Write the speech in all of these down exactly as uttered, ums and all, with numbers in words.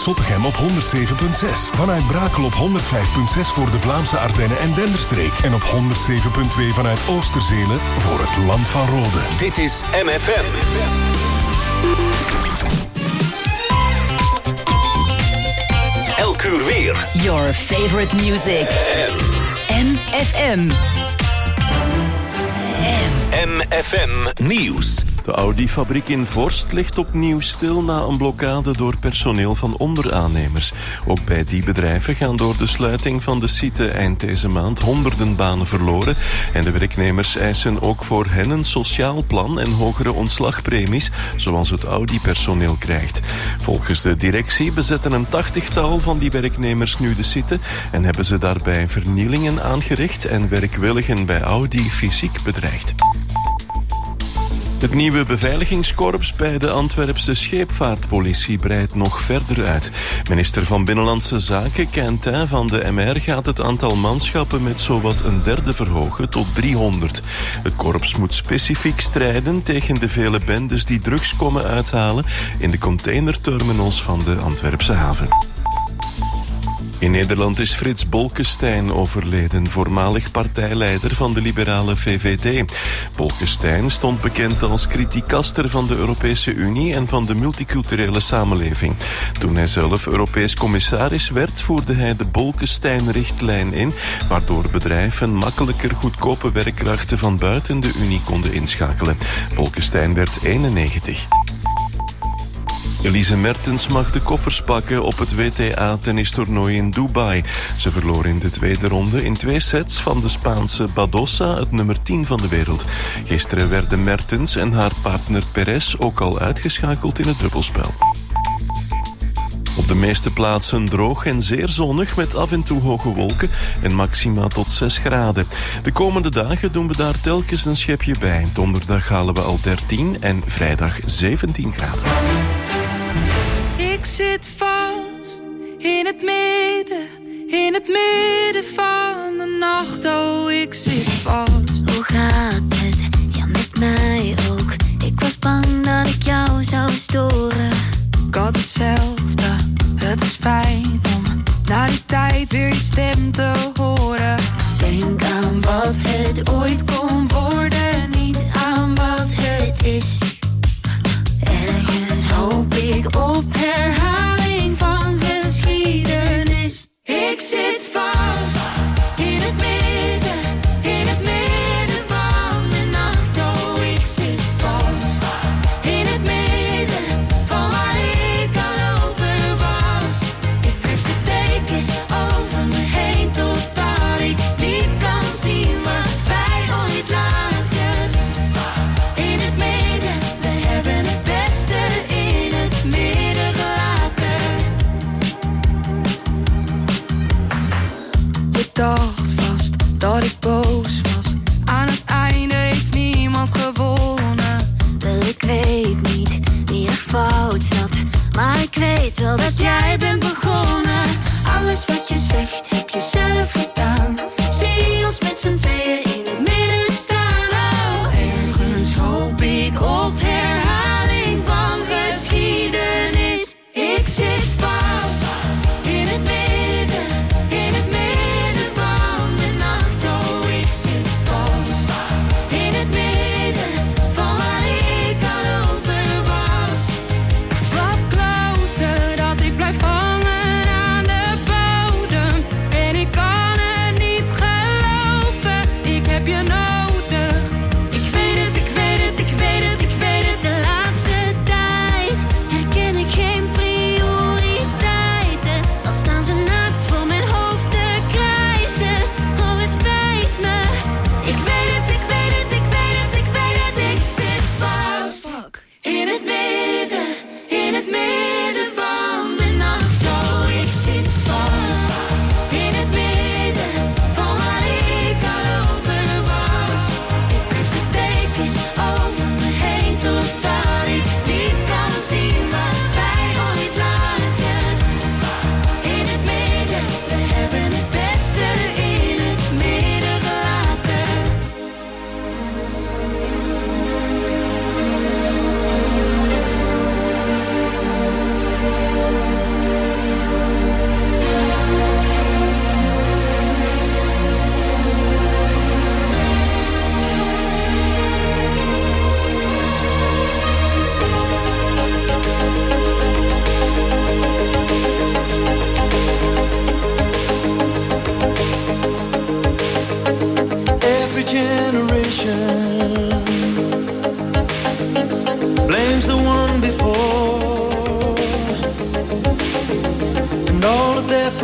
Zottegem op honderd zeven komma zes. Vanuit Brakel op honderd vijf komma zes voor de Vlaamse Ardennen en Denderstreek. En op honderd zeven komma twee vanuit Oosterzelen voor het Land van Rode. Dit is M F M. Elk uur weer. Your favorite music. M F M. M F M Nieuws. De Audi-fabriek in Vorst ligt opnieuw stil na een blokkade door personeel van onderaannemers. Ook bij die bedrijven gaan door de sluiting van de site eind deze maand honderden banen verloren. En de werknemers eisen ook voor hen een sociaal plan en hogere ontslagpremies, zoals het Audi-personeel krijgt. Volgens de directie bezetten een tachtigtal van die werknemers nu de site en hebben ze daarbij vernielingen aangericht en werkwilligen bij Audi fysiek bedreigd. Het nieuwe beveiligingskorps bij de Antwerpse scheepvaartpolitie breidt nog verder uit. Minister van Binnenlandse Zaken, Quentin van de M R, gaat het aantal manschappen met zowat een derde verhogen tot driehonderd. Het korps moet specifiek strijden tegen de vele bendes die drugs komen uithalen in de containerterminals van de Antwerpse haven. In Nederland is Frits Bolkestein overleden, voormalig partijleider van de liberale V V D. Bolkestein stond bekend als kritiekaster van de Europese Unie en van de multiculturele samenleving. Toen hij zelf Europees commissaris werd, voerde hij de Bolkestein-richtlijn in, waardoor bedrijven makkelijker goedkope werkkrachten van buiten de Unie konden inschakelen. Bolkestein werd eenennegentig. Elise Mertens mag de koffers pakken op het W T A-tennistoernooi in Dubai. Ze verloor in de tweede ronde in twee sets van de Spaanse Badosa, het nummer tien van de wereld. Gisteren werden Mertens en haar partner Perez ook al uitgeschakeld in het dubbelspel. Op de meeste plaatsen droog en zeer zonnig met af en toe hoge wolken en maxima tot zes graden. De komende dagen doen we daar telkens een schepje bij. Donderdag halen we al dertien en vrijdag zeventien graden. Ik zit vast in het midden, in het midden van de nacht. Oh, ik zit vast. Hoe gaat het? Ja, met mij ook. Ik was bang dat ik jou zou storen. Ik had hetzelfde, het is fijn om na die tijd weer je stem te horen. Denk aan wat het ooit kon worden, niet aan wat het is. Ergens hoop ik op herhaling van geschiedenis. Ik zit vast in het midden, in het midden van de nacht. Oh, ik zit vast in het midden van waar ik al over was. Ik trek de dekens over me heen totdat ik niet kan zien wat wij ooit lagen. In het midden, we hebben het beste in het midden gelaten. Je dacht vast dat ik boos was. Aan het einde heeft niemand gewonnen. Wel, ik weet niet wie er fout zat, maar ik weet wel dat jij bent begonnen. Alles wat je zegt heb je zelf gedaan. Zie ons met z'n tweeën in het midden staan. Oh, ergens hoop ik op herhaling van geschiedenis. Ik zit vast in het midden, in het midden van de nacht. Oh, ik zit vast in het midden van waar ik al over was. Wat kloten dat ik blijf hangen aan de bodem. En ik kan het niet geloven. Ik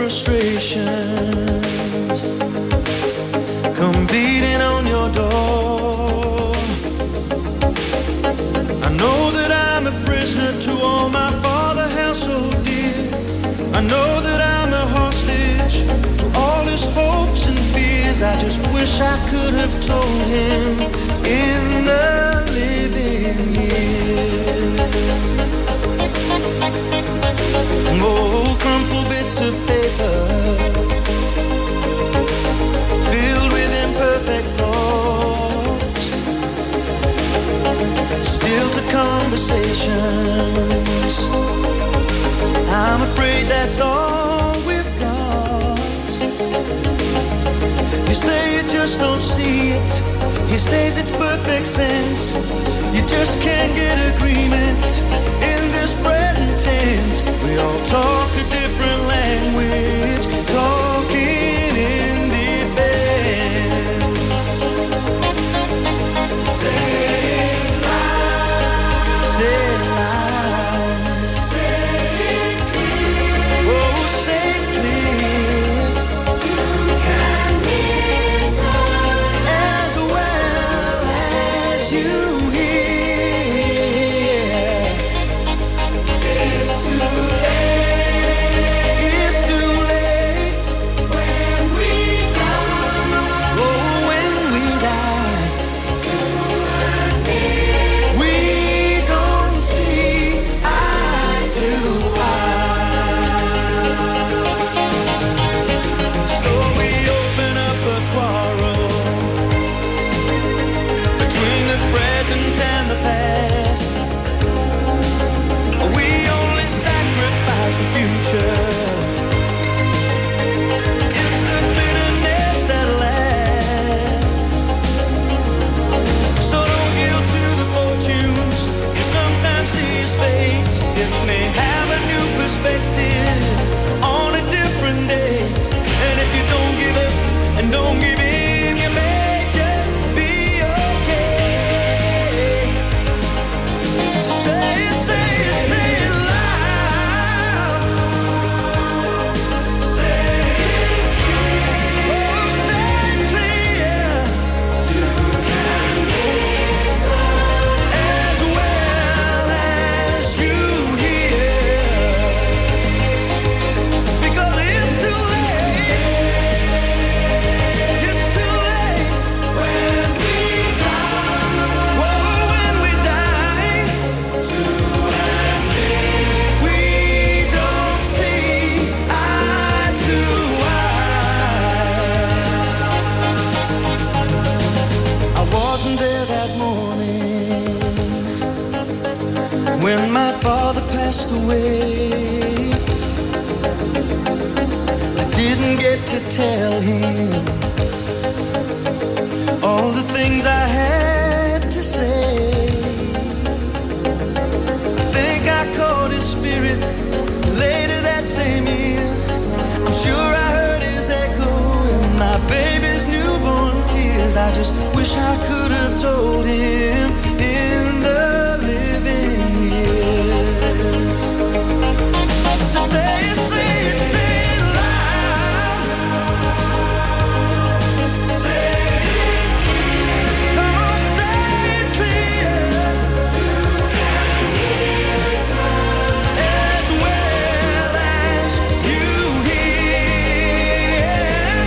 frustrations come beating on your door. I know that I'm a prisoner to all my father held so dear. I know that I'm a hostage to all his hopes and fears. I just wish I could have told him in the living years. Oh, crumpled bits of paper filled with imperfect thoughts, still to conversations. I'm afraid that's all we've got. You say you just don't see it. He says it's perfect sense. You just can't get agreement in this present tense. We all talk a different language, talking in defense. Say it loud. Say it loud. Say it clear. Oh, say it clear. You can listen as well as you hear. It's too late. It's too late when we die. Oh, when we die. We don't see eye to eye. So we open up a quarrel between the present and the past. We only sacrifice the future. It's the bitterness that lasts. So don't yield to the fortunes you sometimes see as fate. It may have a new perspective on a different day. And if you don't give up and don't give in, you may just be okay. So say it, say it, say it loud. Say it clear. Oh, say it clear. You can listen as well as you hear. Because it's too late. It's too late when we die. Whoa, when we die. To admit we don't see eye to eye. I wasn't there that morning when my father passed away. I didn't get to tell him all the things I had to say. I think I caught his spirit later that same year. I'm sure I heard his echo in my baby's newborn tears. I just wish I could have told him in the living years. So say it, say it, say it loud. Say it clear. Oh, say it clear. You can listen as well as you hear.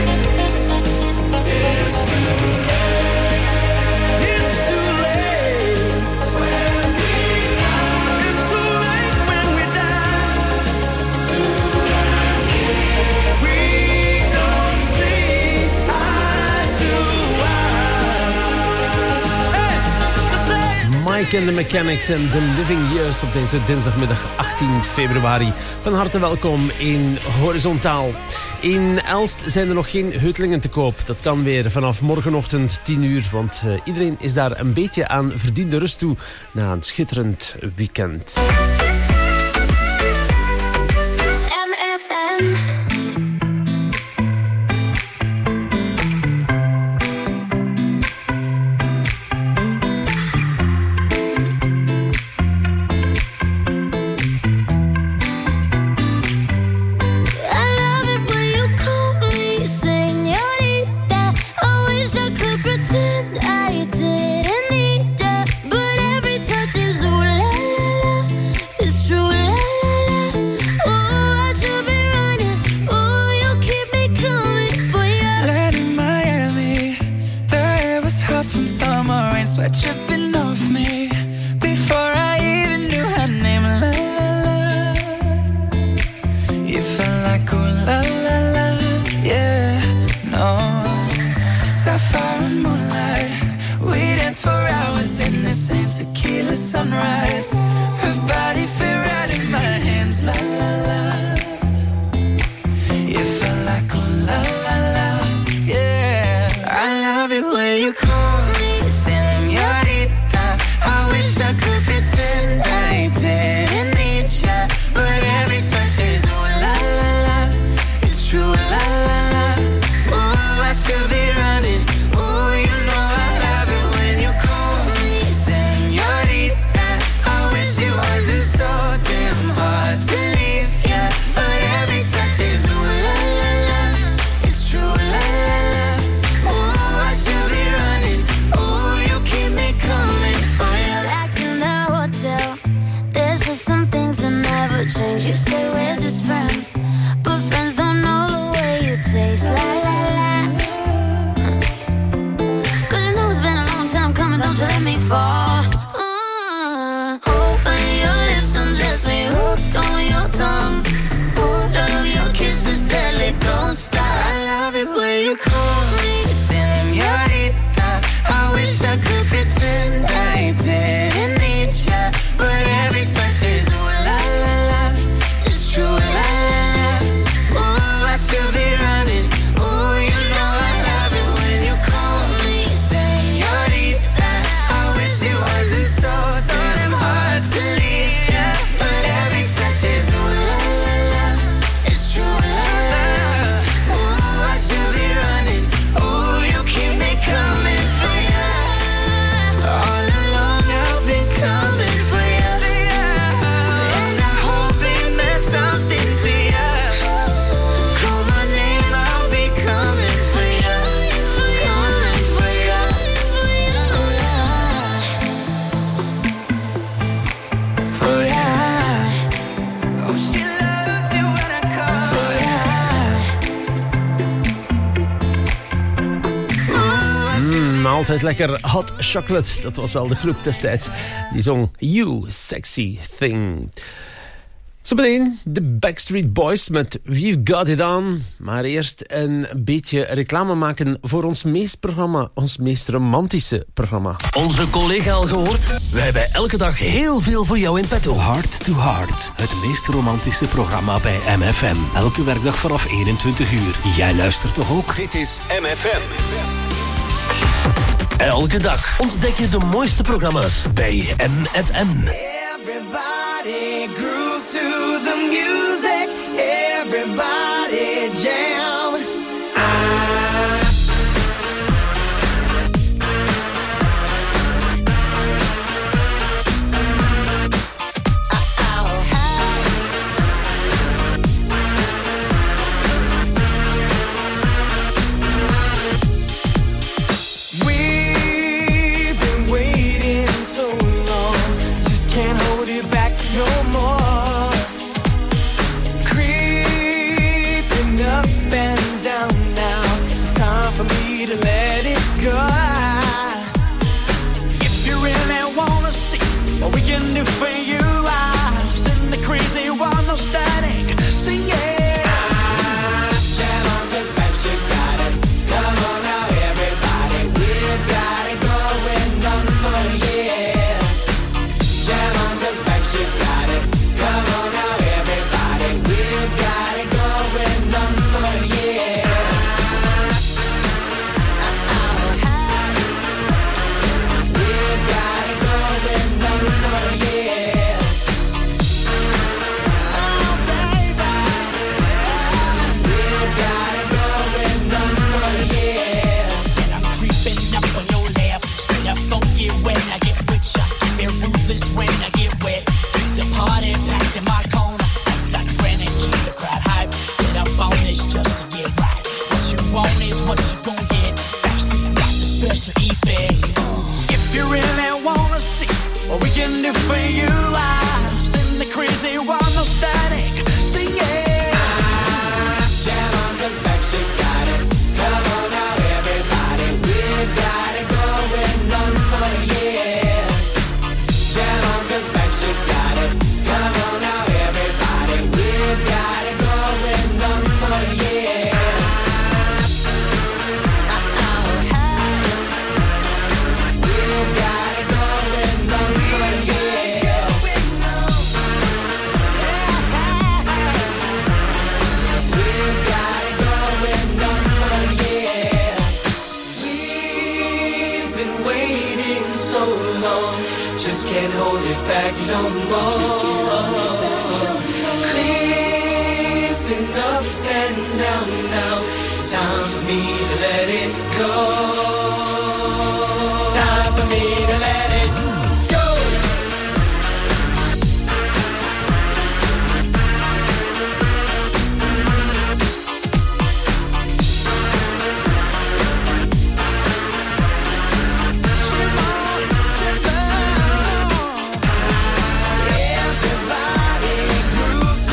It's too late. It's too late when we die. It's too late when we die. To admit we don't see eye to eye. Hey, so say it. Mike and the Mechanics en The Living Years op deze dinsdagmiddag achttien februari. Van harte welkom in Horizontaal. In Elst zijn er nog geen heutelingen te koop. Dat kan weer vanaf morgenochtend tien uur, want uh, iedereen is daar een beetje aan verdiende rust toe na een schitterend weekend. M F M. I love it when change. You say we're just friends, but friends don't know the way you taste. La la la. Cause you know it's been a long time coming, don't you let me fall. Uh, open your lips and just me hooked on your tongue. Oh, love your kisses, deadly, don't stop. I love it when you call me señorita. I wish I could pretend I didn't need ya, but every touch is ooh la la la. It's true, la la la. Ooh, I should be running. Ooh, you know I love it when you call me señorita. I wish it wasn't so, so damn hard to leave ya, but every touch is ooh la la la. It's true, la la la. Ooh, I should be running. Ooh, you keep me coming for ya. All along I've been coming for ya, and I hope it meant something to ya. Call my name, I'll be coming for ya, coming for ya, for ya. Oh, she loves you when I call for ya. Mm, altijd lekker hot chocolate. Dat was wel de groep destijds. Die zong You Sexy Thing. Zometeen de Backstreet Boys met We've Got It On. Maar eerst een beetje reclame maken voor ons meest programma. Ons meest romantische programma. Onze collega al gehoord? We hebben elke dag heel veel voor jou in petto. Heart to Heart, het meest romantische programma bij M F M. Elke werkdag vanaf eenentwintig uur. Jij luistert toch ook? Dit is M F M. Elke dag ontdek je de mooiste programma's bij M F M. Everybody groove to the music. Everybody jam. I We've been waiting so long, just can't hold it back no more. Creeping up and down now, it's time for me to let it go. If you really wanna see what we can do for you, I'll send the crazy one, no static, sing it. If you really wanna see what we can do for you, I'll send the crazy one, no static, sing it. Jam on, 'cause Backstreet's got it. Come on now, everybody, we've got it going on for years. Jam on, 'cause Backstreet's got it. Come on now, everybody, we've got it going on for years. Can't hold it back no more. Creeping up and down now. It's time for me to let it go. Time for me to let it go. Everybody groove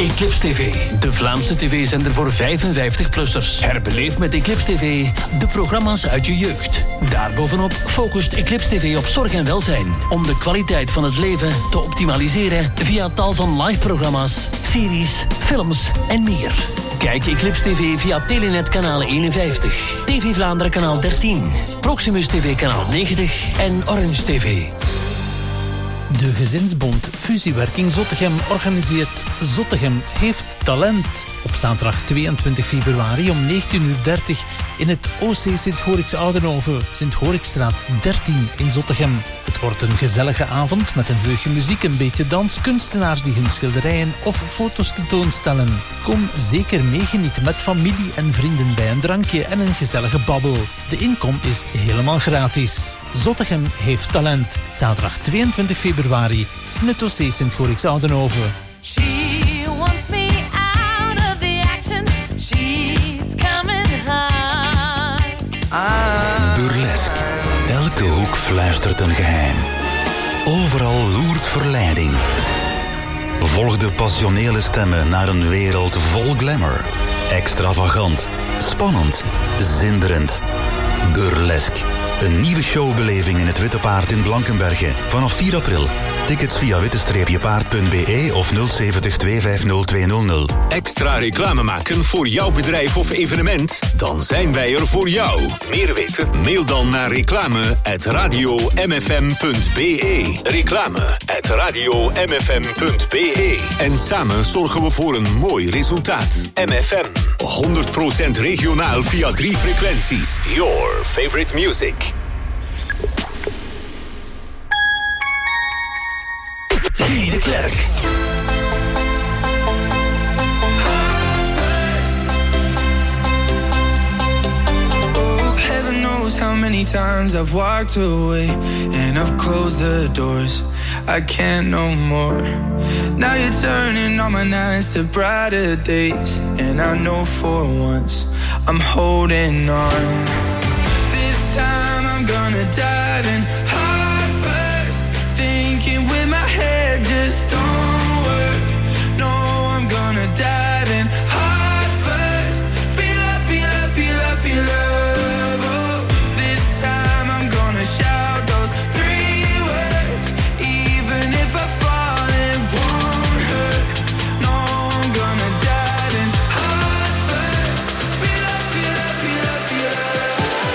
Eclipse T V, de Vlaamse tv-zender voor vijfenvijftig-plussers. Herbeleef met Eclipse T V de programma's uit je jeugd. Daarbovenop focust Eclipse T V op zorg en welzijn, om de kwaliteit van het leven te optimaliseren via tal van live-programma's, series, films en meer. Kijk Eclipse T V via Telenet kanaal eenenvijftig, T V Vlaanderen kanaal dertien, Proximus T V kanaal negentig en Orange T V. De Gezinsbond Fusiewerking Zottegem organiseert Zottegem heeft talent. Op zaterdag tweeëntwintig februari om negentien uur dertig in het O C Sint-Gorix Oudenhoven, Sint-Gorixstraat dertien in Zottegem. Het wordt een gezellige avond met een vleugje muziek, een beetje dans, kunstenaars die hun schilderijen of foto's tentoonstellen. Kom zeker meegenieten met familie en vrienden bij een drankje en een gezellige babbel. De inkom is helemaal gratis. Zottegem heeft talent. Zaterdag tweeëntwintig februari in het O C Sint-Gorix Oudenhoven. She wants me out of the action. She's coming hard. Burlesque. Elke hoek fluistert een geheim. Overal loert verleiding. Volg de passionele stemmen naar een wereld vol glamour. Extravagant, spannend, zinderend. Burlesque. Een nieuwe showbeleving in het Witte Paard in Blankenberge. Vanaf vier april. Tickets via witte paard punt b e of nul zeventig twee vijf nul twee nul nul. Extra reclame maken voor jouw bedrijf of evenement? Dan zijn wij er voor jou. Meer weten? Mail dan naar reclame at radio m f m punt b e. Reclame at radio m f m punt b e. En samen zorgen we voor een mooi resultaat. M F M. honderd procent regionaal via drie frequenties. Your favorite music. Guy de Klerk. Oh, heaven knows how many times I've walked away and I've closed the doors. I can't no more. Now you're turning all my nights to brighter days, and I know for once I'm holding on. This time I'm gonna dive in heart first, thinking with my head just don't work. No, I'm gonna dive in heart first. Feel love, feel love, feel love, feel love. Oh, this time I'm gonna shout those three words, even if I fall, it won't hurt. No, I'm gonna dive in heart first. Feel love, feel love, feel love, feel love.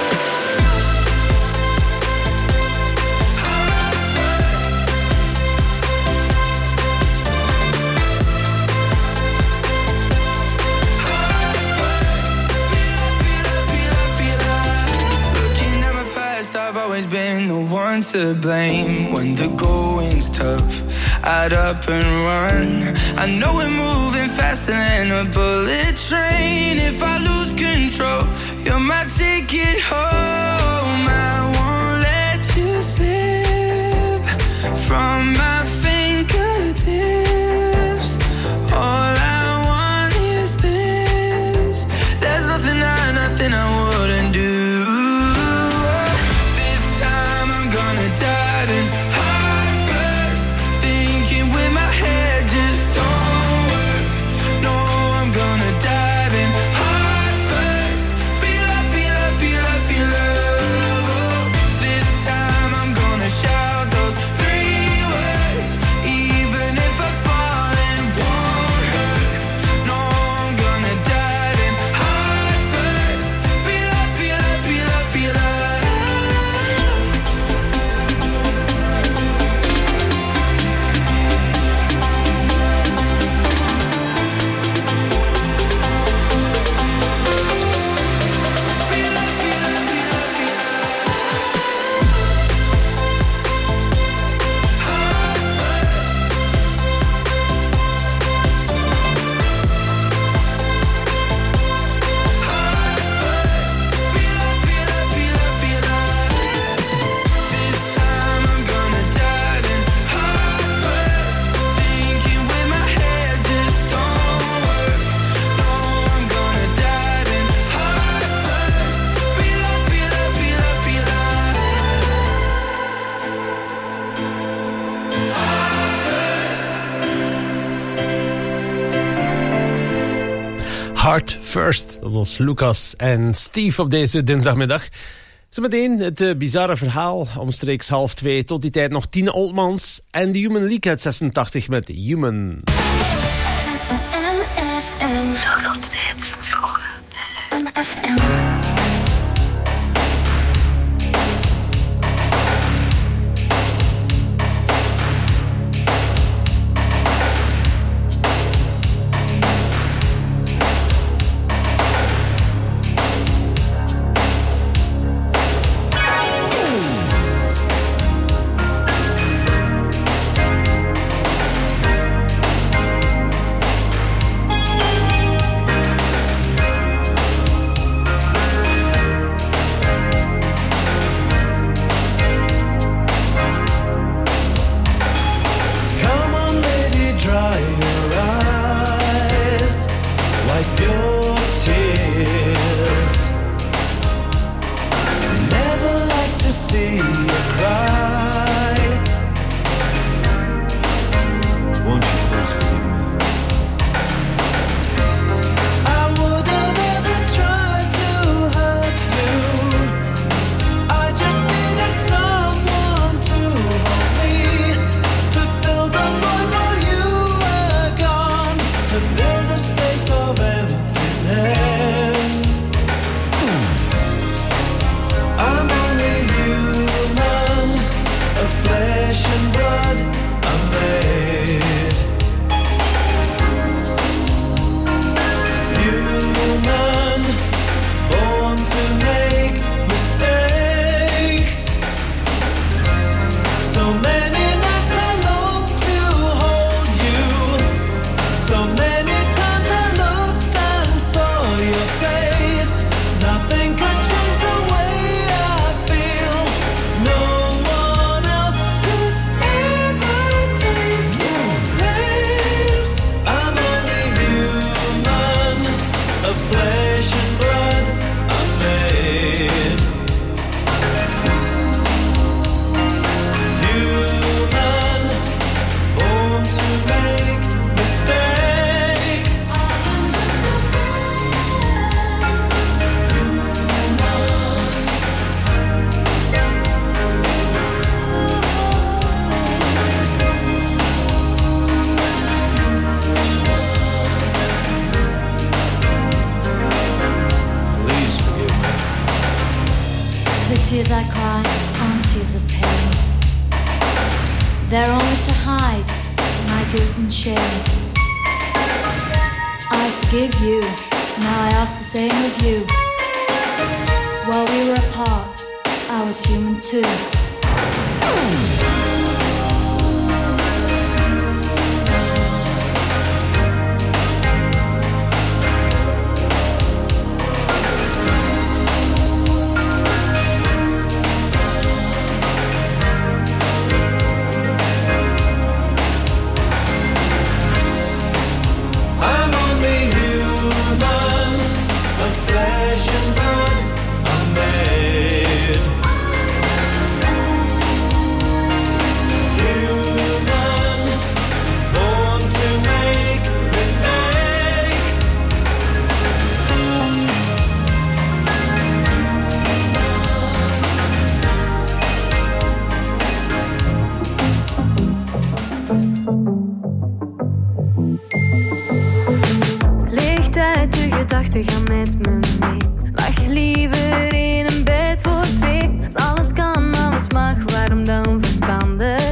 Been the one to blame when the going's tough. I'd up and run. I know we're moving faster than a bullet train. If I lose control, you're my ticket home. I won't let you slip from my fingertips. All I want is this. There's nothing I, nothing I wouldn't do. First, dat was Lucas en Steve op deze dinsdagmiddag. Zometeen het uh, bizarre verhaal, omstreeks half twee. Tot die tijd nog Tine Oldmans en de Human League uit zesentachtig met Human. De grootste hits van vroeger. M F M. tears I cry aren't tears of pain. They're only to hide my guilt and shame. I forgive you, now I ask the same of you. While we were apart, I was human too. Ga met me mee. Lag liever in een bed voor twee. Als alles kan, alles mag, waarom dan verstandig?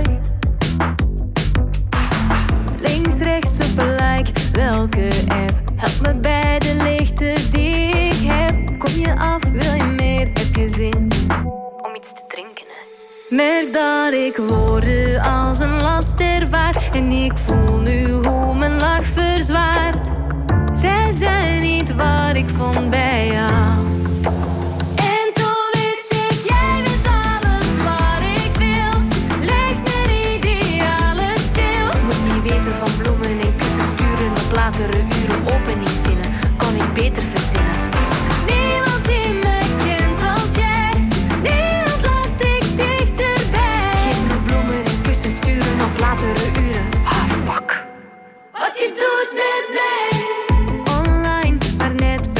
Links, rechts, op een like, welke app? Help me bij de lichten die ik heb. Kom je af, wil je meer, heb je zin om iets te drinken? Hè? Merk dat ik woorden als een last ervaar. En ik voel nu hoe mijn lach verzwaart. Zij zijn niet wat ik vond bij jou. En toen wist ik, jij bent alles wat ik wil. Lijkt mijn idealen stil. Moet niet weten van bloemen en kussen sturen. Op latere uren openingszinnen kon ik beter verzinnen. Niemand die me kent als jij. Niemand laat ik dichterbij. Geef me bloemen en kussen sturen op latere uren. Ah, fuck. Wat je doet met mij. Net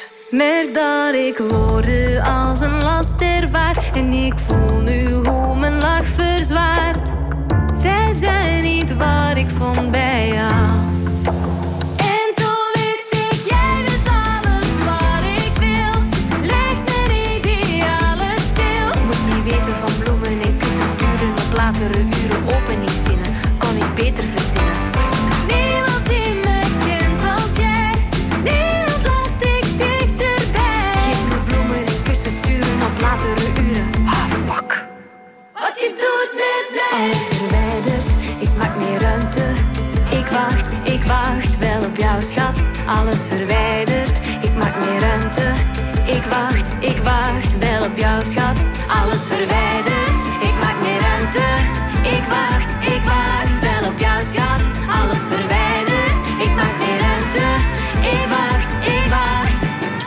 Merk dat ik woorden als een last ervaar. En ik voel nu hoe mijn lach verzwaart. Zij zijn niet waar ik vond bij jou. En toen wist ik, jij bent alles waar ik wil. Leg mijn idealen stil. Moet niet weten van bloemen en kussen sturen. Op latere uren openingszinnen kon ik beter verzinnen. Niemand die me kent als jij. Niemand laat ik dichterbij. Geef me bloemen en kussen sturen op latere uren. Ah, fuck. Wat je doet met mij. Alles verwijderd, ik maak meer ruimte. Ik wacht, ik wacht wel op jou, schat. Alles verwijderd, ik maak meer ruimte. Ik wacht, ik wacht wel op jou, schat. Alles verwijderd, ik maak meer ruimte. Ik wacht, ik wacht wel op jou, schat. Alles verwijderd, ik maak meer ruimte. Ik wacht, ik wacht.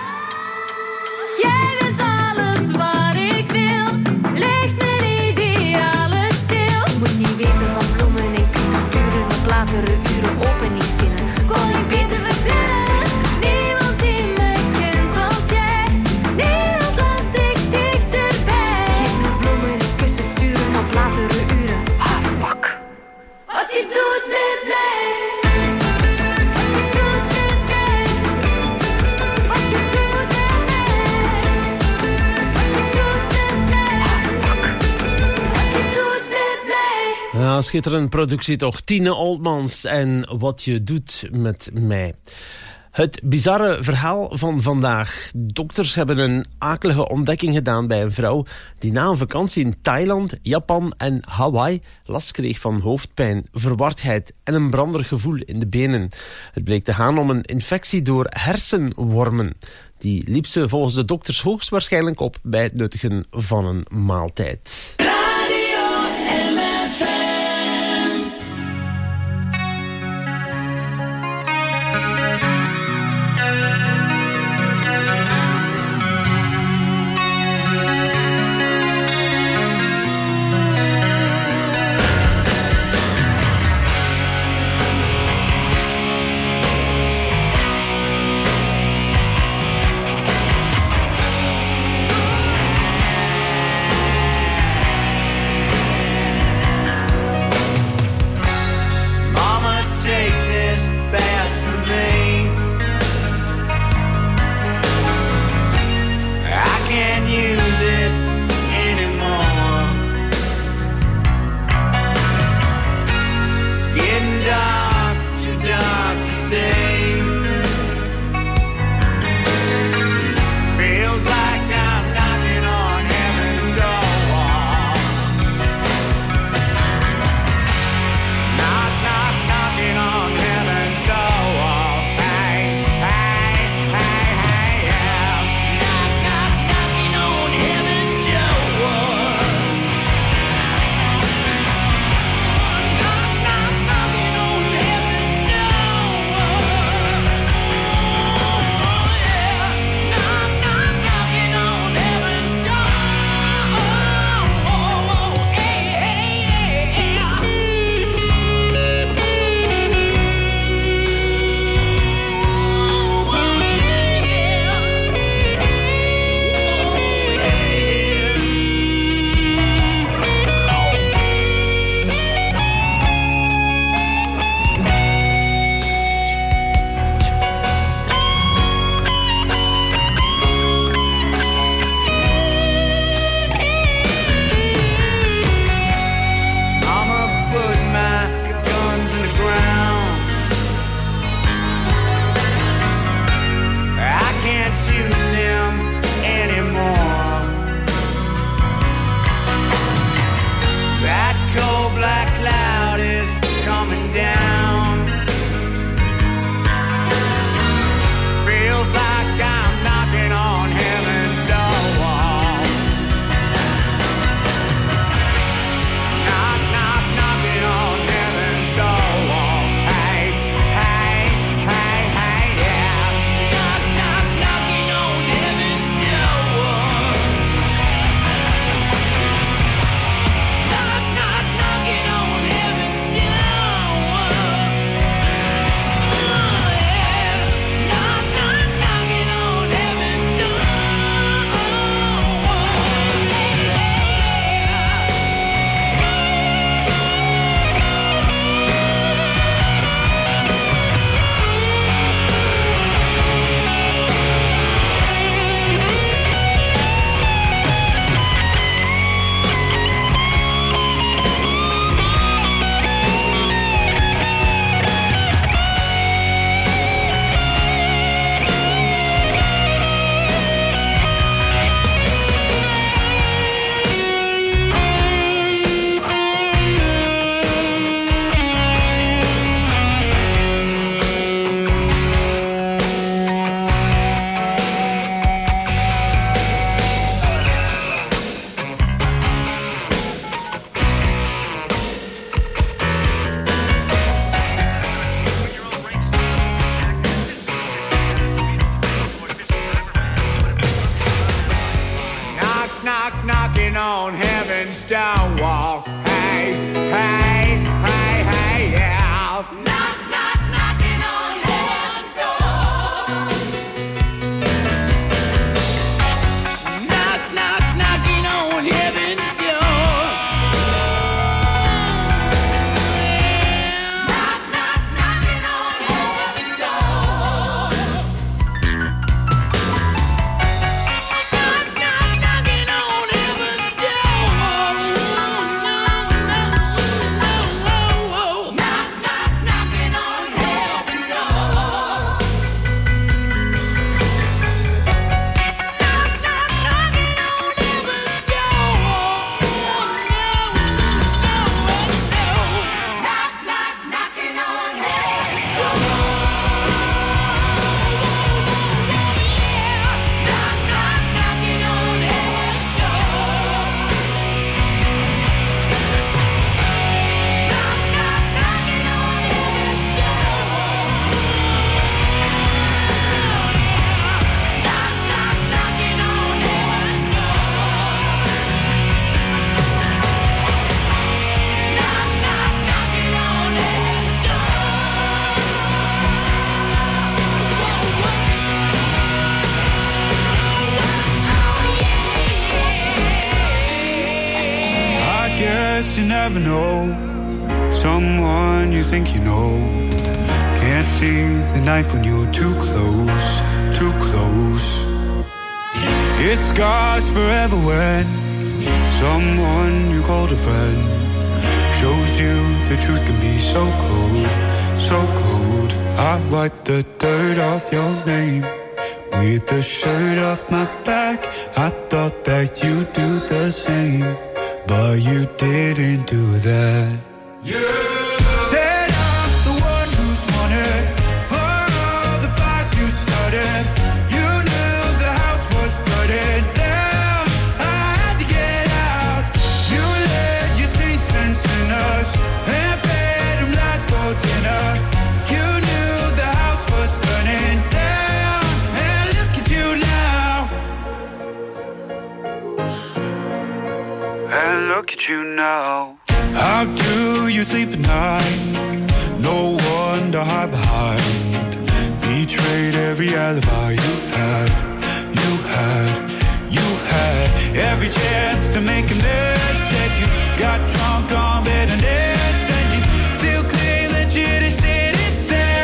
Jij bent alles waar ik wil. Leg mijn idealen stil. Moet niet weten van bloemen en kussen sturen. Op latere uren openingszinnen kon ik beter verzinnen. Niemand die me kent als jij. Niemand laat ik dichterbij. Geef me bloemen en kussen sturen op latere uren. Ah, fuck. Wat je doet met mij. Wat je doet met mij. Wat je doet met mij. Wat je doet met mij. Ah, fuck. Wat je doet met mij. Ja, schitterende productie toch. Tine Oldmans en Wat je doet met mij. Het bizarre verhaal van vandaag. Dokters hebben een akelige ontdekking gedaan bij een vrouw die na een vakantie in Thailand, Japan en Hawaii last kreeg van hoofdpijn, verwardheid en een branderig gevoel in de benen. Het bleek te gaan om een infectie door hersenwormen. Die liep ze volgens de dokters hoogstwaarschijnlijk op bij het nuttigen van een maaltijd. on heaven's door wall. Hey, hey, hey, hey, yeah. Knock, knock, knocking on heaven's door. Knock, knock, knocking on heaven's door. Knock, knock, knocking on heaven's door. Knock, knock, knocking on heaven's door. No, no, no, no. Knock, knock, knocking on heaven's door. Knock, knock, knocking on heaven's door. Knock, knock, knocking on heaven's door. Knock, knock, knocking on heaven's door. Knock, knock, knocking on heaven's door. Knock, knock, knocking on heaven's door. Knock, knock, knocking on heaven's I guess you never know someone you think you know. Can't see the knife when you're too close, too close. It scars forever when someone you called a friend shows you the truth can be so cold, so cold. I wipe the dirt off your name with the shirt off my back. I thought that you'd do the same, but you didn't do that. Said I'm the one who's wanted for all the fights you started. You knew the house was burning down. I had to get out. You led your saints and sinners and fed them lies for dinner. You knew the house was burning down, and look at you now. And look at you now. How do you sleep at night? No one to hide behind. Betrayed every alibi you had, you had, you had. Every chance to make amends. Instead you got drunk on bitterness, and you still claim that you just didn't say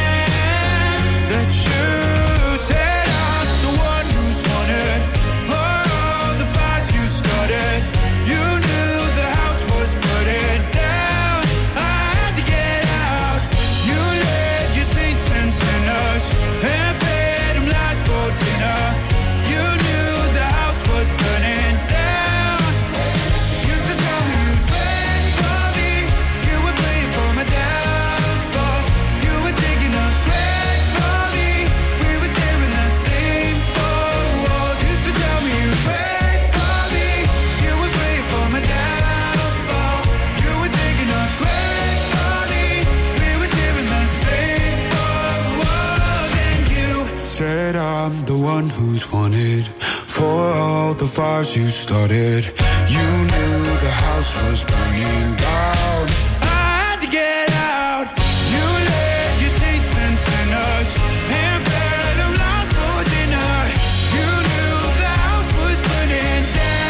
that you said I'm the one who's wanted for all the fights you started. You knew the house was burning down. I had to get out. You led your saints and sinners and fed them lies for dinner. You knew the house was burning down. Used to tell me you'd wait for me. You would play for my downfall. You were digging a grave for me. We were sharing the same four walls. Used to tell me you'd wait for me. You would play for my downfall. You were digging a grave for me. We were sharing the same four walls. And you said I'm the one who's wanted for all the fires you started. You knew the house was burning down. I had to get out. You led your saints and sinners and fed them lies for dinner. You knew the house was burning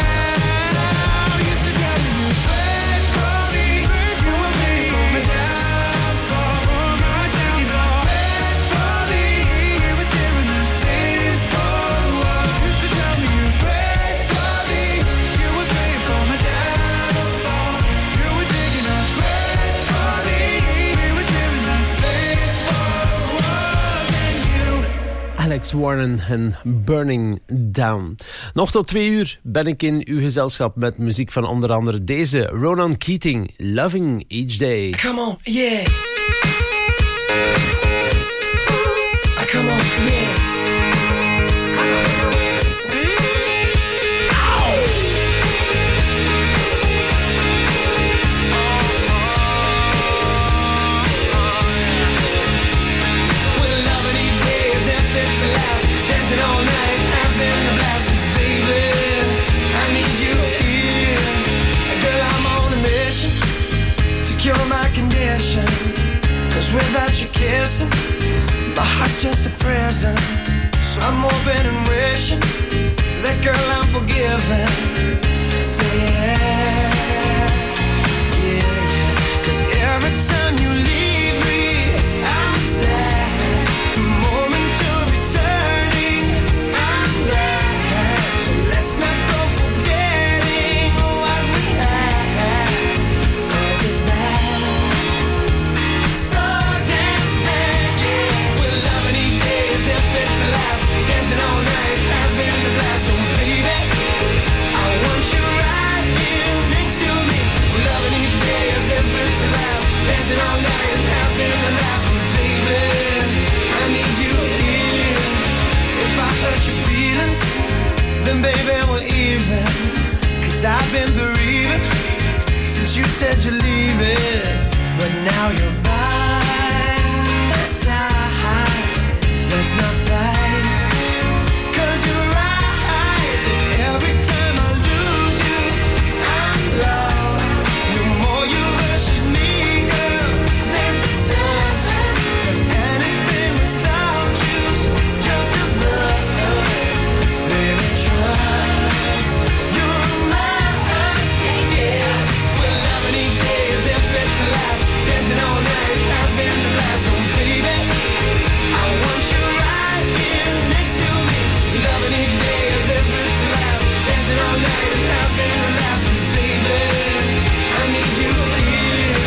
down. Used to tell me you'd pray for me. You were praying for my downfall, for my downfall. Pray for me. We were sharing the same four walls. Used to tell me you'd pray for me. You were praying for my downfall. You were digging a grave for me. We were sharing the same four walls. And you Alex Warren en Burning Down. Nog tot twee uur ben ik in uw gezelschap met muziek van onder andere deze Ronan Keating, Loving Each Day. Come on, yeah. Come on, yeah. We're loving each day as if it's the last. Dancing all night, having a blast. 'Cause baby, I need you here. girl, I'm forgiven. Say yeah, yeah, yeah. Cause every time you leave me, I'm sad. The moment you're returning, I'm glad. So let's not go forgetting what we had. Cause it's bad, so damn bad, yeah. We're loving each day as if it's the last. Dancing all night, having the blast. Oh baby, I want you right here next to me. We're loving each day as if it's the last. Dancing all night and having a laugh. 'Cause baby, I need you here. If I hurt your feelings, then baby we're even. 'Cause I've been bereaving since you said you're leaving. But now you're by my side. Let's not fight. 'Cause you're right that every time I lose you, I'm lost. No more you versus me, girl. There's just us. 'Cause anything without you's just a bust. Baby, trust. You're mine, yeah. We're loving each day as if it's the last. Dancing all night, having the blast. Oh baby, I want you right here next to me. Loving each day as if it's the last. Dancing all night and having a laugh. 'Cause baby, I need you here.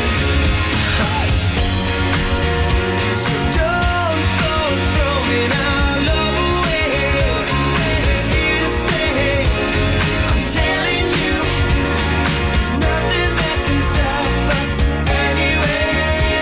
So don't go throwing our love away. It's here to stay. I'm telling you, there's nothing that can stop us anyway.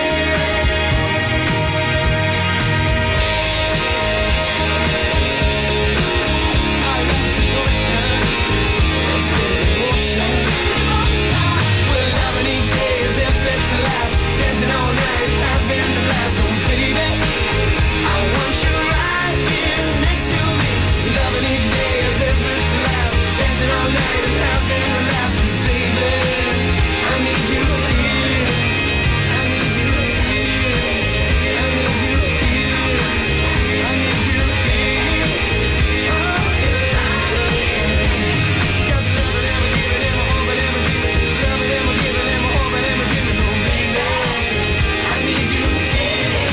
I love the ocean. Let's get it in motion. We're loving each day as if it's the last. Dancing all night, having the blast. Oh baby, I want you right here next to me. Loving each day as if it's the last. Dancing all night and having a laugh. 'Cause baby, I need you here. I need you here. I need you here. I need you here. Oh yeah. 'Cause loving them and giving them, hoping them and dreaming. Loving them and giving them, hoping them and dreaming. Oh baby, I need you here.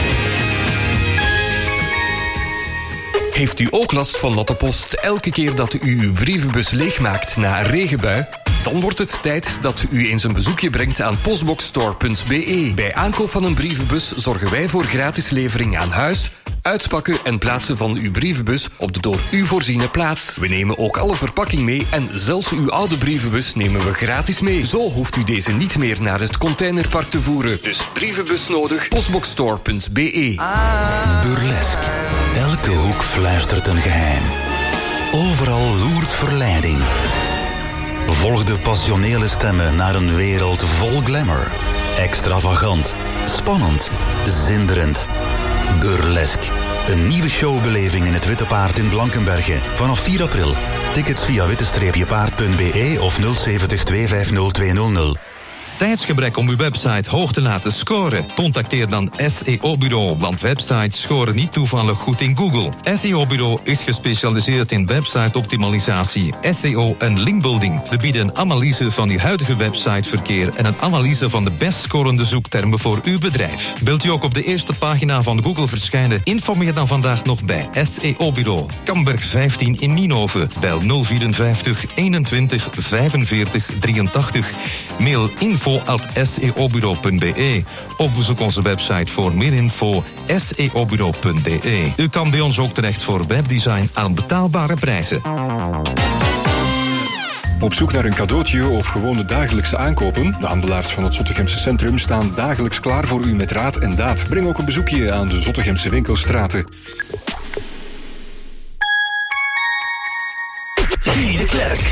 Heeft u ook last van natte post elke keer dat u uw brievenbus leegmaakt na een regenbui? Dan wordt het tijd dat u eens een bezoekje brengt aan postboxstore punt b e. Bij aankoop van een brievenbus zorgen wij voor gratis levering aan huis, uitpakken en plaatsen van uw brievenbus op de door u voorziene plaats. We nemen ook alle verpakking mee en zelfs uw oude brievenbus nemen we gratis mee. Zo hoeft u deze niet meer naar het containerpark te voeren. Dus brievenbus nodig, postboxstore punt b e. Burlesque. Elke hoek fluistert een geheim. Overal loert verleiding. Volg de passionele stemmen naar een wereld vol glamour. Extravagant, spannend, zinderend. Burlesque. Een nieuwe showbeleving in het Witte Paard in Blankenberge. Vanaf vier april. Tickets via witte paard punt b e of nul zeven nul twee vijf nul twee nul nul. Tijdsgebrek om uw website hoog te laten scoren? Contacteer dan S E O-bureau, want websites scoren niet toevallig goed in Google. S E O-bureau is gespecialiseerd in website-optimalisatie, S E O en linkbuilding. We bieden een analyse van uw huidige websiteverkeer en een analyse van de best scorende zoektermen voor uw bedrijf. Wilt u ook op de eerste pagina van Google verschijnen? Informeer dan vandaag nog bij S E O-bureau. Kamberg vijftien in Nienhoven. Bel nul vierenvijftig eenentwintig vijfenveertig drieëntachtig. Mail info at s e o bureau punt b e of bezoek onze website voor meer info s e o bureau punt d e. U kan bij ons ook terecht voor webdesign aan betaalbare prijzen. Op zoek naar een cadeautje of gewone dagelijkse aankopen? De handelaars van het Zottegemse Centrum staan dagelijks klaar voor u met raad en daad. Breng ook een bezoekje aan de Zottegemse winkelstraten. Guy de Klerk.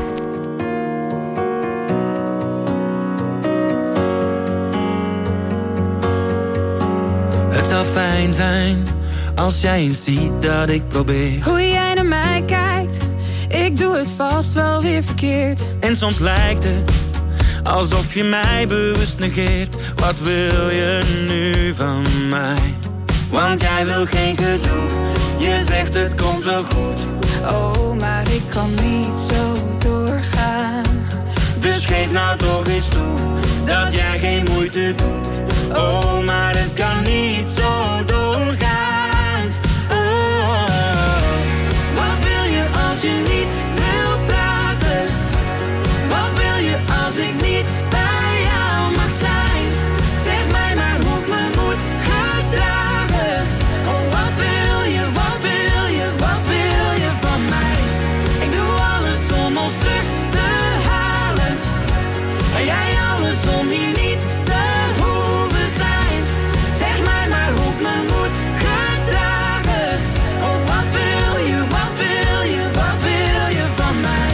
Het zou fijn zijn als jij eens ziet dat ik probeer. Hoe jij naar mij kijkt, ik doe het vast wel weer verkeerd. En soms lijkt het alsof je mij bewust negeert. Wat wil je nu van mij? Want jij wil geen gedoe, je zegt het komt wel goed. Oh, maar ik kan niet zo doorgaan. Dus geef nou toch eens toe dat jij geen moeite doet. Oh, maar het kan niet zo doorgaan. Oh, wat wil je als je niet wil praten? Wat wil je als ik niet bij jou mag zijn? Zeg mij maar hoe ik me moet gedragen. Oh, wat wil je, wat wil je, wat wil je van mij? Ik doe alles om ons terug te halen. En jij alles om hier niet te hoeven zijn. Zeg mij maar hoe ik me moet gedragen. Oh, wat wil je, wat wil je, wat wil je van mij?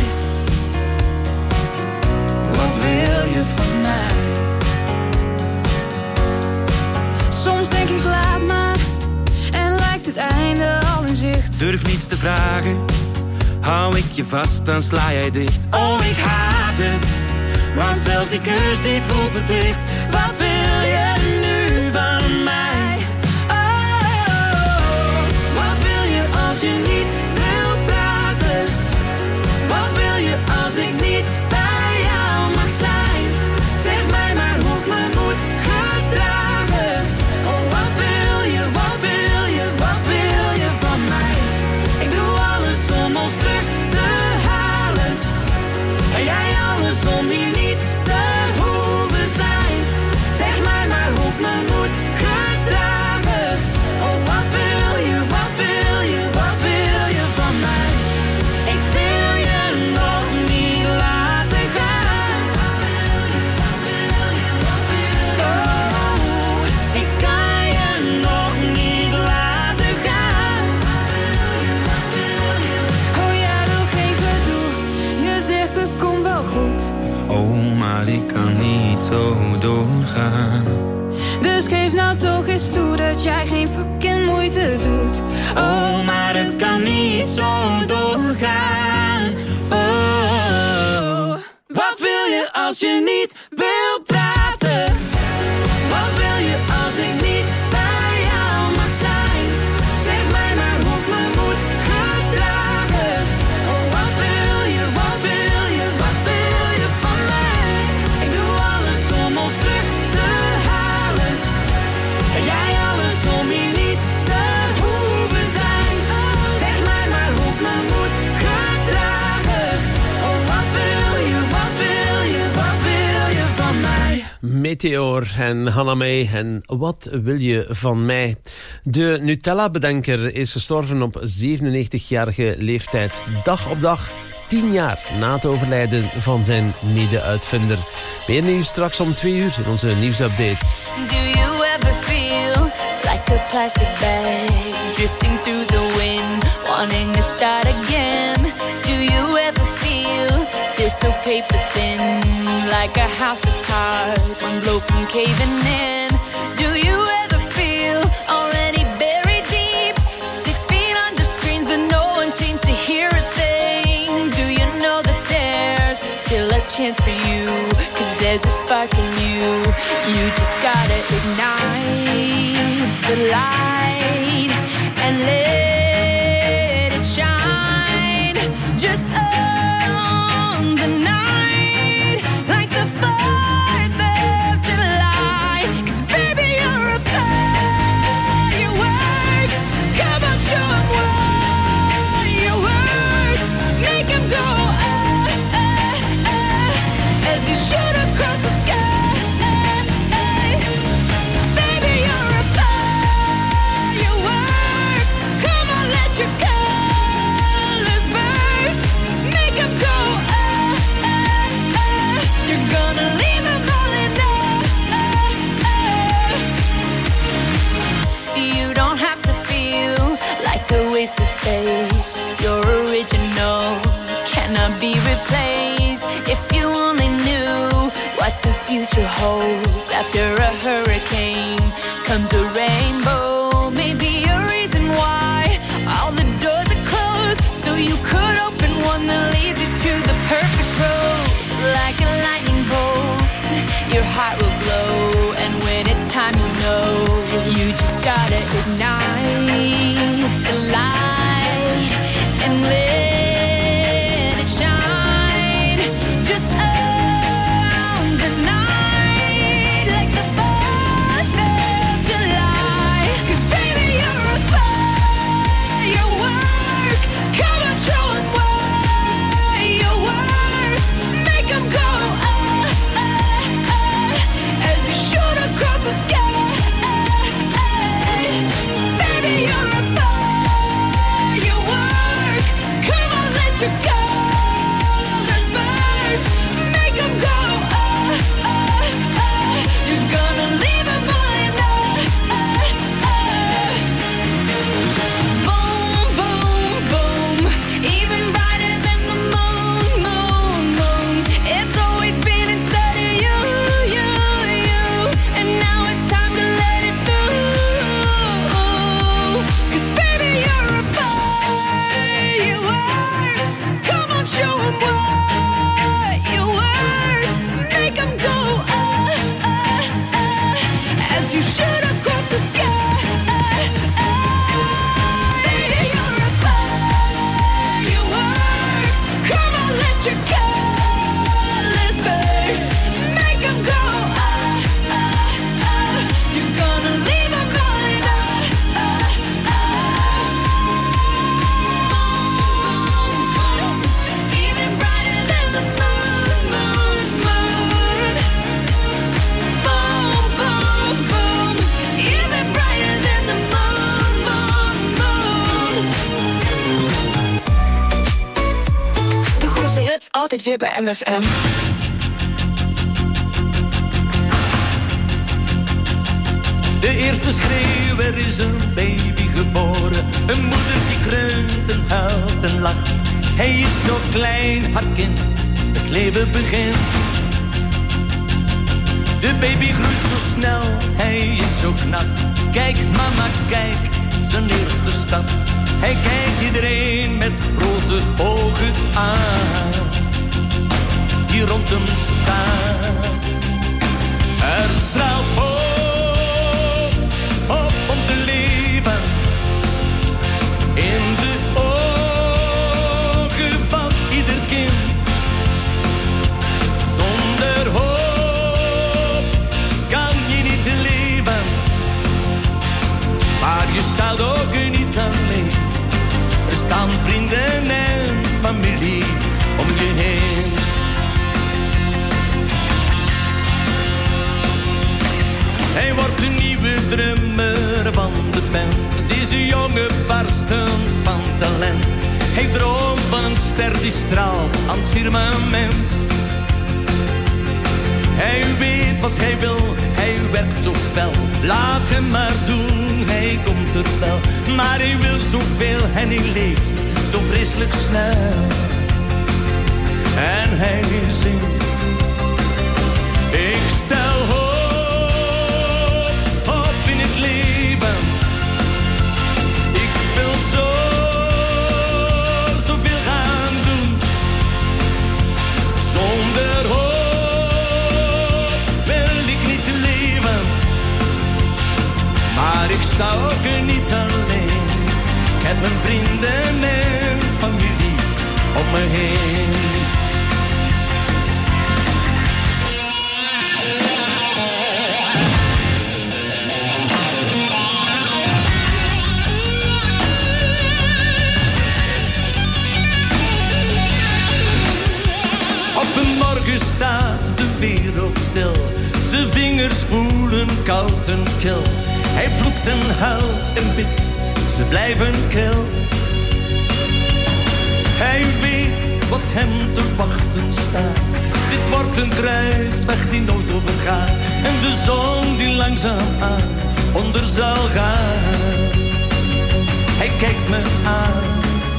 Wat wil je van mij? Soms denk ik laat maar en lijkt het einde al in zicht. Durf niets te vragen, hou ik je vast, dan sla jij dicht. Oh, ik haat het, want zelfs die kus die voelt verplicht. Wat wil je nu van mij? Oh, wat wil je als je niet wil praten? Wat wil je als ik niet bij jou mag zijn? Zeg mij maar hoe ik me moet gedragen. Oh, wat wil je, wat wil je, wat wil je van mij? Ik doe alles om ons terug te halen. En jij alles om hier niet te hoeven zijn. Zeg mij maar hoe ik me moet gedragen. Oh, wat wil je, wat wil je, wat wil je van mij? Ik wil je nog niet laten gaan. Oh, ik kan je nog niet laten gaan. Oh, jij wil geen gedoe, je zegt het komt wel goed. Oh, maar ik kan niet zo doorgaan. Dus geef nou toch eens toe dat jij geen fucking moeite doet. Oh, maar het kan niet zo doorgaan. Oh, wat wil je als je niet wil praten? Wat wil je als ik niet bij jou mag zijn? Zeg mij maar hoe ik me moet gedragen. Oh, wat wil je, wat wil je, wat wil je van mij? Ik doe alles om ons terug te halen. En jij alles om hier niet te hoeven zijn. Zeg mij maar hoe ik me moet gedragen. Oh, wat wil je, wat wil je, wat wil je van mij? Meteor en Hannah May en Wat wil je van mij? De Nutella-bedenker is gestorven op zevenennegentigjarige leeftijd. Dag op dag, tien jaar na het overlijden van zijn mede-uitvinder. Meer nieuws straks om twee uur in onze nieuwsupdate. Do you ever feel like a plastic bag drifting through the wind, wanting to start again? Do you ever feel this so paper thin, like a house of cards, one blow from caving in? Do you ever feel already buried deep, six feet under screens but no one seems to hear a thing? Do you know that there's still a chance for you, 'cause there's a spark in you. You just gotta ignite the light and let it shine. Just own the night like the fourth of July. 'Cause baby you're a firework. Come on, show 'em what you work. Make 'em go ah, ah, ah, as you shoot across the sky. Baby you're a firework. Come on, let your colors burst. Make 'em go ah, ah, ah. You're gonna leave 'em all in ah, ah. You don't have to feel like a wasted space. You're original, cannot be replaced. If you only knew what the future holds. After a hurricane comes a rainbow. Maybe a reason why all the doors are closed, so you could open one that leads you to the perfect road. Like a lightning bolt, your heart will glow, and when it's time you know, you just gotta ignite the light and let altijd weer bij M F M. De eerste schreeuw, er is een baby geboren. Een moeder die kreunt en huilt en lacht. Hij is zo klein, haar kind, het leven begint. De baby groeit zo snel, hij is zo knap. Kijk mama, kijk, zijn eerste stap. Hij kijkt iedereen met grote ogen aan, die rond hem staan. Er straalt hoop, hoop om te leven. In de ogen van ieder kind. Zonder hoop kan je niet leven. Maar je staat ook niet alleen. Er staan vrienden en familie om je heen. Hij wordt de nieuwe drummer van de band. Deze jongen barstend van talent. Hij droomt van een ster die straalt aan het firmament. Hij weet wat hij wil, hij werkt zo fel. Laat hem maar doen, hij komt er wel. Maar hij wil zoveel en hij leeft zo vreselijk snel. En hij zingt. Ik stel hoop, hoop in het leven. Ik wil zo, zoveel gaan doen. Zonder hoop wil ik niet leven. Maar ik sta ook niet alleen. Ik heb mijn vrienden en familie om me heen. Op een morgen staat de wereld stil. Zijn vingers voelen koud en kil. Hij vloekt en huilt en bidt, ze blijven kil. Hij weet wat hem te wachten staat. Dit wordt een kruisweg die nooit overgaat. En de zon die langzaam aan onder zal gaan. Hij kijkt me aan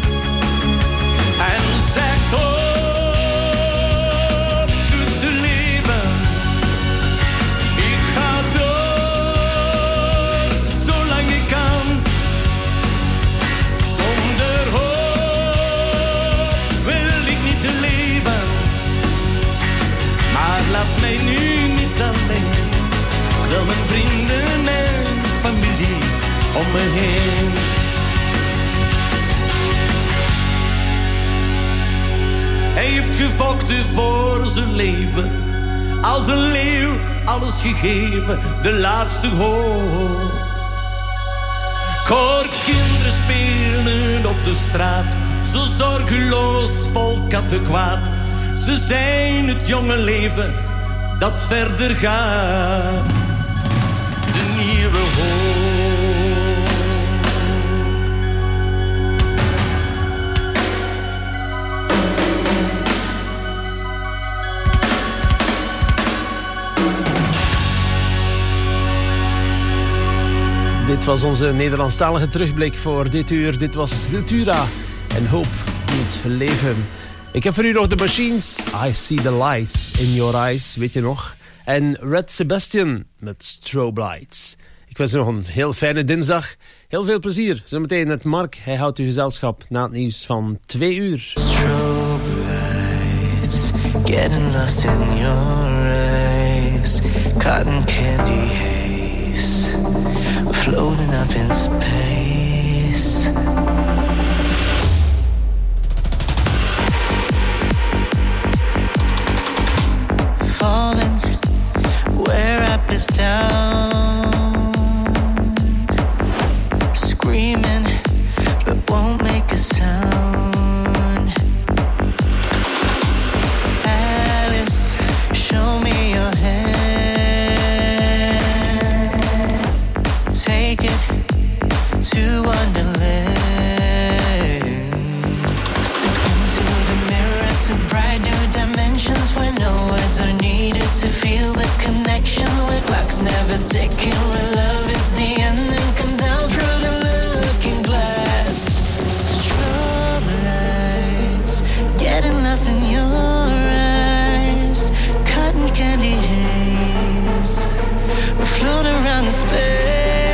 en zegt hoop doet te leven. Ik ga door zolang ik kan. Zonder hoop wil ik niet leven. Maar laat mij nu niet alleen. Ik wil mijn vrienden en familie om me heen. Hij heeft gevochten voor zijn leven. Als een leeuw alles gegeven. De laatste hoop. Ik hoor kinderen spelen op de straat. Zo zorgeloos vol kattenkwaad. Ze zijn het jonge leven dat verder gaat. De nieuwe hoop. Dit was onze Nederlandstalige terugblik voor dit uur. Dit was Wiltura en Hoop moet leven. Ik heb voor u nog de Machines. I see the lights in your eyes, weet je nog? En Red Sebastian met Strobe Lights. Ik wens u nog een heel fijne dinsdag. Heel veel plezier. Zometeen met Mark. Hij houdt u gezelschap na het nieuws van twee uur. Strobe lights, getting lost in your eyes. Cotton candy haze, floating up in space. Falling where up is down, screaming but won't make a sound. Alice, show me your hand. Take it words are needed to feel the connection. Where clocks never ticking, where love is the end. And come down through the looking glass. Strobe lights, getting lost in your eyes. Cotton candy haze, we float around in space.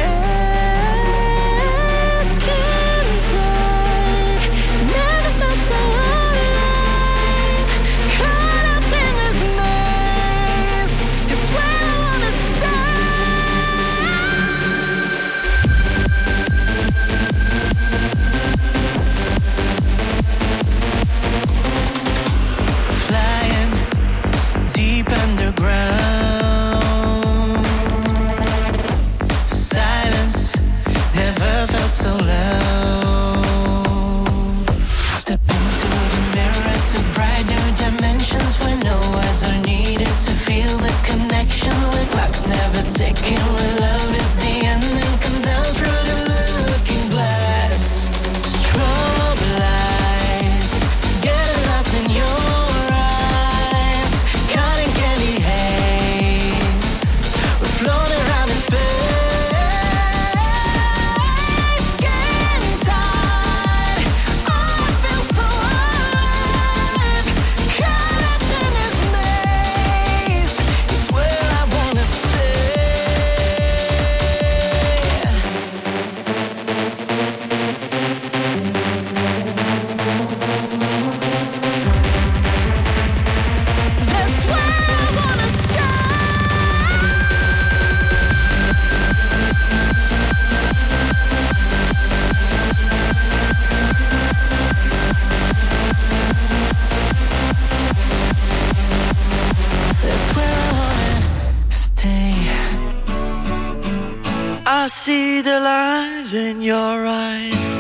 See the lies in your eyes,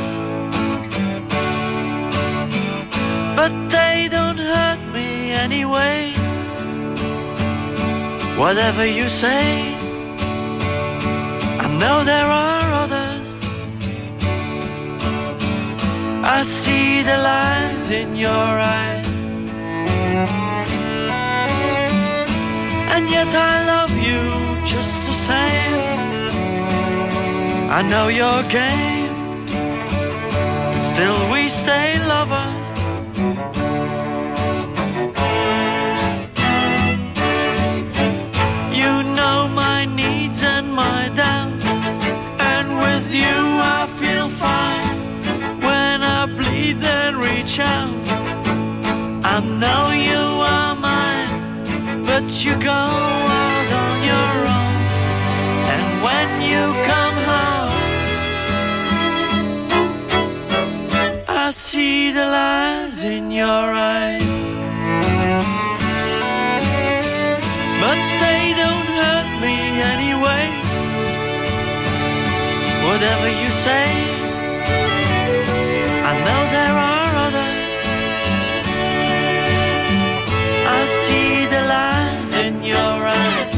but they don't hurt me anyway. Whatever you say, I know there are others. I see the lies in your eyes, and yet I love you just the same. I know your game, still we stay lovers. You know my needs and my doubts, and with you I feel fine. When I bleed then reach out, I know you are mine, but you go out on your own. And when you come home, I see the lies in your eyes, but they don't hurt me anyway. Whatever you say, I know there are others. I see the lies in your eyes,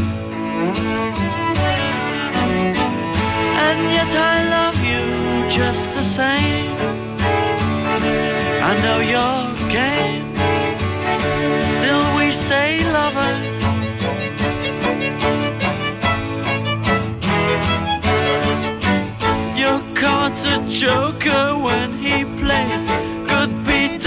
and yet I love you just the same. I know your game, still we stay lovers. Your card's a joker when he plays,